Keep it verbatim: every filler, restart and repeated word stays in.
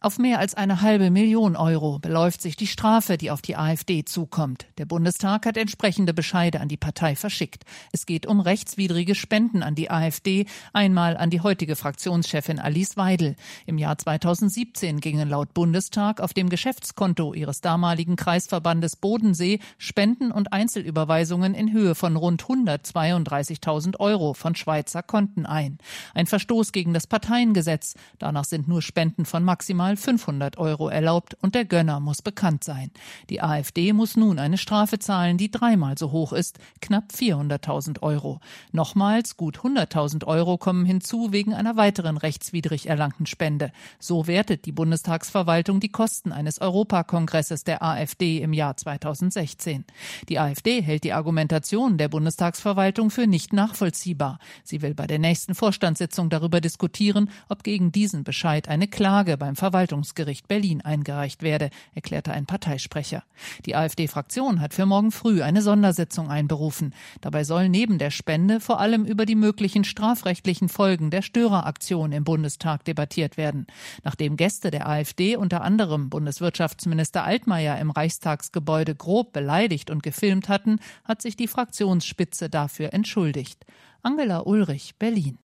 Auf mehr als eine halbe Million Euro beläuft sich die Strafe, die auf die AfD zukommt. Der Bundestag hat entsprechende Bescheide an die Partei verschickt. Es geht um rechtswidrige Spenden an die AfD, einmal an die heutige Fraktionschefin Alice Weidel. Im Jahr zweitausendsiebzehn gingen laut Bundestag auf dem Geschäftskonto ihres damaligen Kreisverbandes Bodensee Spenden und Einzelüberweisungen in Höhe von rund hundertzweiunddreißigtausend Euro von Schweizer Konten ein. Ein Verstoß gegen das Parteiengesetz. Danach sind nur Spenden von maximal fünfhundert Euro erlaubt und der Gönner muss bekannt sein. Die AfD muss nun eine Strafe zahlen, die dreimal so hoch ist, knapp vierhunderttausend Euro. Nochmals gut hunderttausend Euro kommen hinzu wegen einer weiteren rechtswidrig erlangten Spende. So wertet die Bundestagsverwaltung die Kosten eines Europakongresses der AfD im Jahr zweitausendsechzehn. Die AfD hält die Argumentation der Bundestagsverwaltung für nicht nachvollziehbar. Sie will bei der nächsten Vorstandssitzung darüber diskutieren, ob gegen diesen Bescheid eine Klage beim Verwaltungsgericht Berlin eingereicht werde, erklärte ein Parteisprecher. Die AfD-Fraktion hat für morgen früh eine Sondersitzung einberufen. Dabei soll neben der Spende vor allem über die möglichen strafrechtlichen Folgen der Störeraktion im Bundestag debattiert werden. Nachdem Gäste der AfD unter anderem Bundeswirtschaftsminister Altmaier im Reichstagsgebäude grob beleidigt und gefilmt hatten, hat sich die Fraktionsspitze dafür entschuldigt. Angela Ulrich, Berlin.